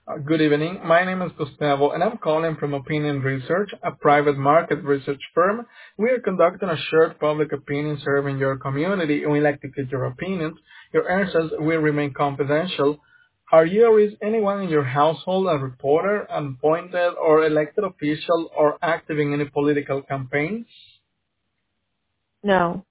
Good evening. My name is Gustavo, and I'm calling from Opinion Research, a private market research firm. We are conducting a shared public opinion survey in your community, and we'd like to get your opinions. Your answers will remain confidential. Are you or is anyone in your household a reporter, an appointed or elected official, or active in any political campaigns? No.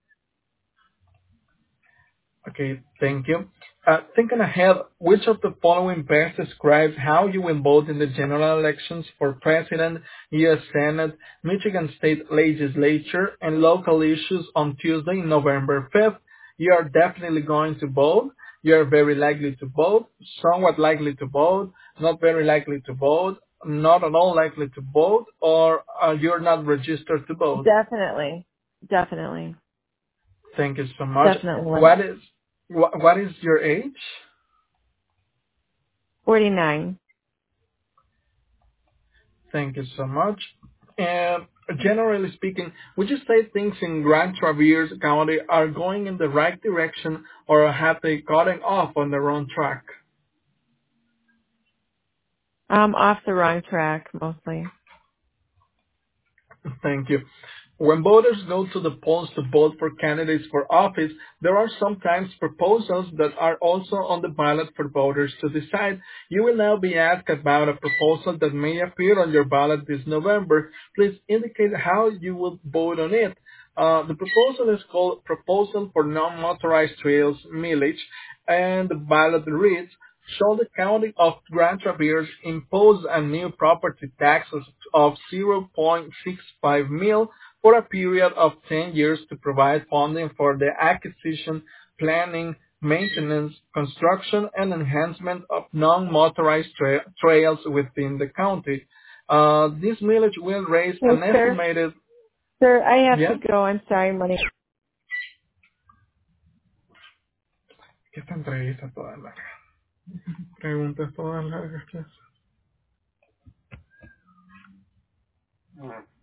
Okay, thank you. Thinking ahead, which of the following best describes how you will vote in the general elections for President, U.S. Senate, Michigan State Legislature, and local issues on Tuesday, November 5th? You are definitely going to vote. You are very likely to vote, somewhat likely to vote, not very likely to vote, not at all likely to vote, or you're not registered to vote. Definitely. Definitely. Thank you so much. Definitely. What is your age? 49. Thank you so much. And generally speaking, would you say things in Grand Traverse County are going in the right direction, or have they gotten off on the wrong track? I'm off the wrong track, mostly. Thank you. When voters go to the polls to vote for candidates for office, there are sometimes proposals that are also on the ballot for voters to decide. You will now be asked about a proposal that may appear on your ballot this November. Please indicate how you will vote on it. The proposal is called Proposal for Non-Motorized Trails Millage, and the ballot reads, shall the County of Grand Traverse impose a new property tax of 0.65 mil for a period of 10 years to provide funding for the acquisition, planning, maintenance, construction, and enhancement of non-motorized trails within the county? This millage will raise Hey, an sir. estimated... Sir, I have to Yeah? go. I'm sorry, money. ¿Qué esta entrevista toda larga? Preguntas todas largas. ¿Qué hace?